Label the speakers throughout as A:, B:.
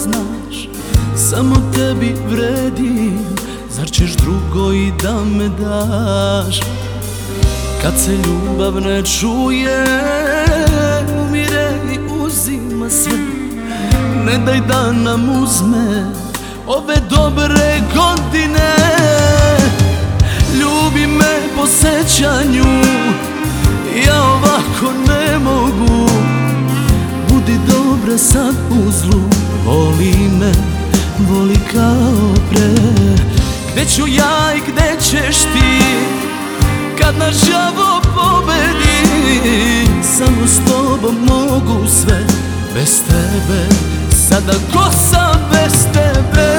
A: znaš, samo tebi vredim. Zar ćeš drugo i da me daš? Kad se ljubav ne čuje, umire i uzima sve. Ne daj da nam uzme ove dobre godine. Ljubi me po sećanju, ja ovako ne mogu. Budi dobra sad u zlu, voli me, voli kao pre. Gde ću ja i gde ćeš ti, kad nas đavo pobedi? Samo s tobom mogu sve, bez tebe sada ko sam bez tebe?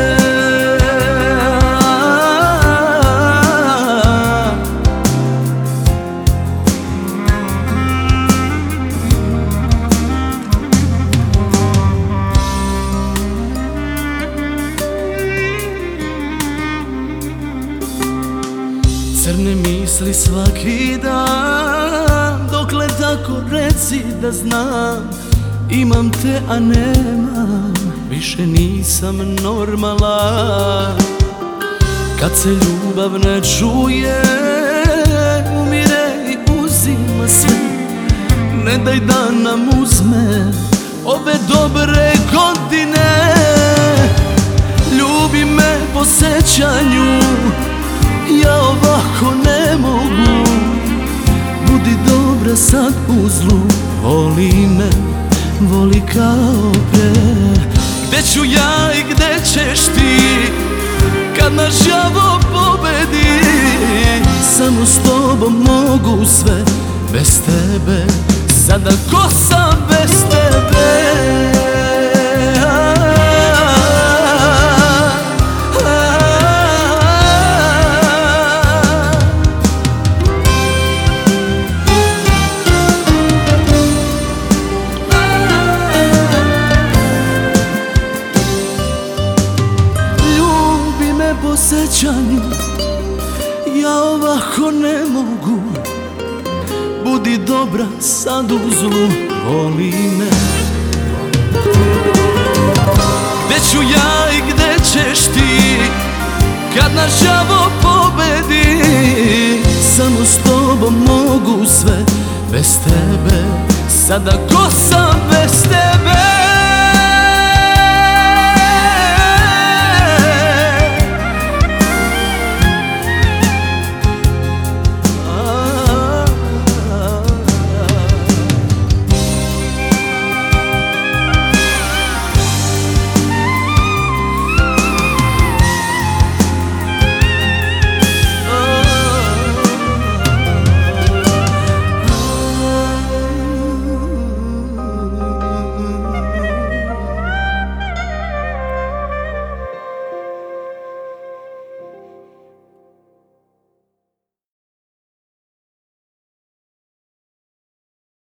A: Crne misli svaki dan, dokle tako reci da znam. Imam te a nemam, više nisam normalan. Kad se ljubav ne čuje, umire i uzima sve. Ne daj da nam uzme ove dobre godine. Ljubi me po sećanju, ja ovako ne mogu. Budi dobra sad u zlu, voli me, voli kao pre. Gde ću ja i gde ćeš ti, kad nas đavo pobedi? Samo s tobom mogu sve, bez tebe sada ko sam bez tebe? Po sećanju, ja ovako ne mogu. Budi dobra sad u zlu, voli me. Gde ću ja i gde ćeš ti, kad nas đavo pobedi? Samo s tobom mogu sve, bez tebe sada ko sam bez tebe?